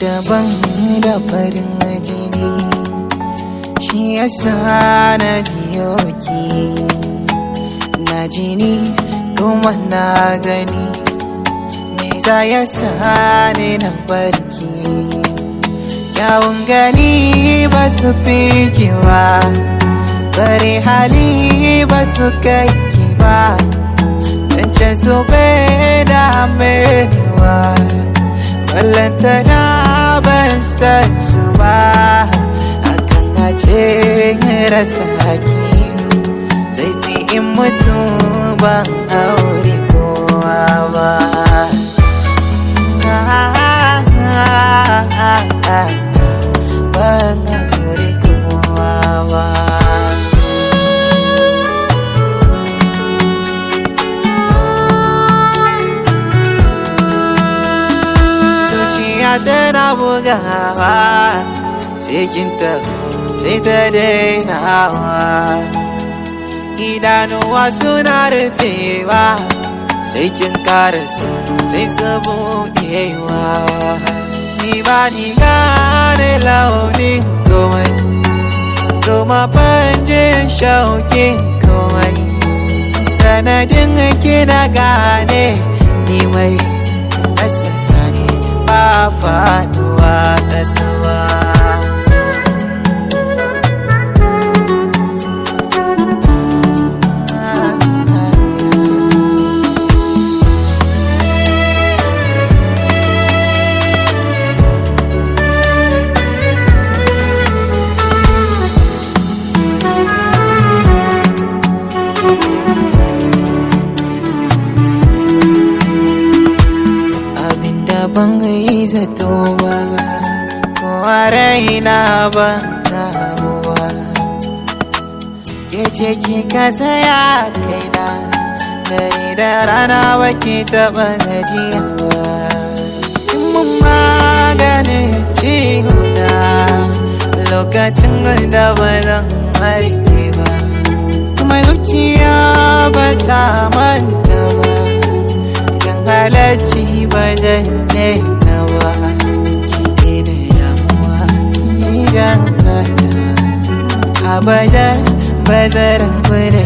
daban da farin jini, shi yasa na biyo ki. Na jini kuma na gani, me za ya sa ni na barki. Kyawun gani ba su fi ki ba, bare hali ba su kai ki ba. Zancen su bai da menewa, ballantana ban san su ba. Hakan a ce rasa haki, zai fi in mutum ban aure kowa ba. Ban aure kowa ba. Zuciya tana bugawa, sai kin taho sai ta dainawa. Idanuwa suna rufewa, sai kin karasu sai su buɗewa. Ni ba ni gane launin komai, kuma ban jin shauƙin komai. Sanadin kina gane ni mai asali ne, ba faɗuwa ƙasa ba. Ban yi zato ba, ko a raina ban damu ba. Ke ce kika tsaya kaina, dare da rana baki taɓa gajiya ba. Mun maganin ciwona lokacin da ba zan warke ba, kuma zuciya ba ta manta ba. Halarci ba zan daina ba, ki daina damuwa ni dan Allah. Abadan ba zan rabu da